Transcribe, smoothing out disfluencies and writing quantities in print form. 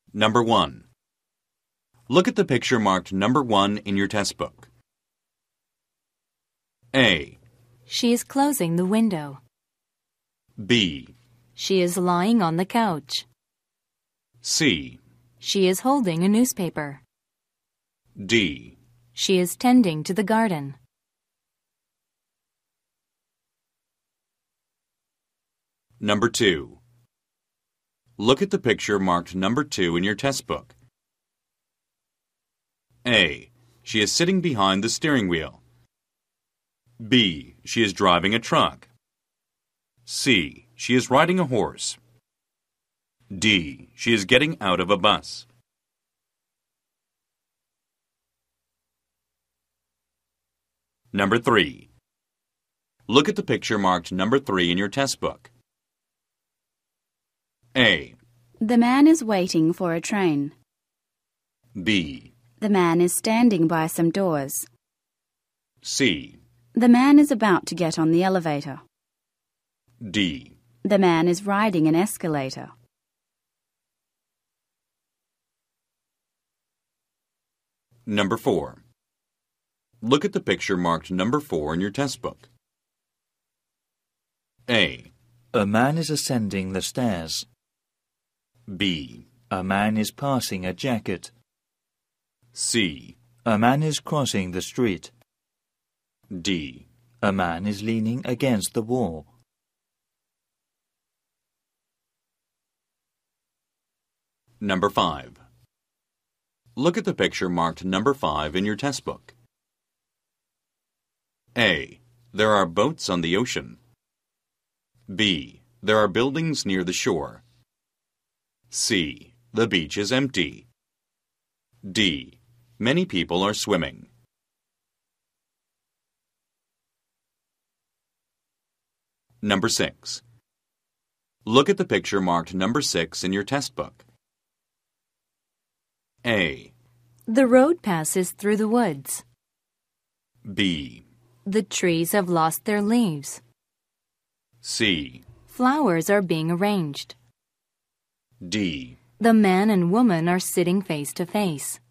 Number 1. Look at the picture marked number 1 in your test book. A. She is closing the window. B. She is lying on the couch. C. She is holding a newspaper. D. She is tending to the garden. Number 2. Look at the picture marked number 2 in your test book. A. She is sitting behind the steering wheel. B. She is driving a truck. C. She is riding a horse. D. She is getting out of a bus. Number 3. Look at the picture marked number 3 in your test book. A. The man is waiting for a train. B. The man is standing by some doors. C. The man is about to get on the elevator. D. The man is riding an escalator. Number 4. Look at the picture marked number 4 in your test book. A. A man is ascending the stairs. B. A man is passing a jacket. C. A man is crossing the street. D. A man is leaning against the wall. Number 5. Look at the picture marked number 5 in your test book. A. There are boats on the ocean. B. There are buildings near the shore. C. The beach is empty. D. Many people are swimming. Number 6. Look at the picture marked number 6 in your test book. A. The road passes through the woods. B. The trees have lost their leaves. C. Flowers are being arranged. D. The man and woman are sitting face to face.